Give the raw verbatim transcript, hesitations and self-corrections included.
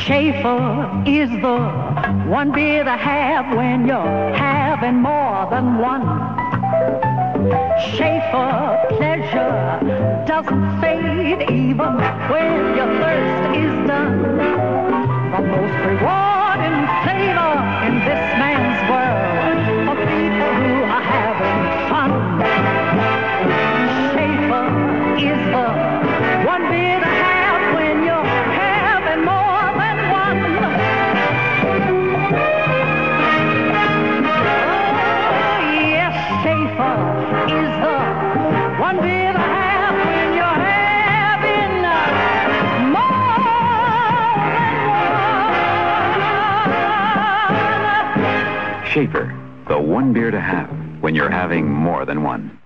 Schaefer is the one beer to have when you're having more than one. Schaefer pleasure doesn't fade even when your thirst is done. The most rewarding flavor in this man's world for people who are having fun. Schaefer is the one beer to have when you're having more than one. Oh, yes, Schaefer is the one beer to have when you're having more than one. Schaefer, the one beer to have when you're having more than one.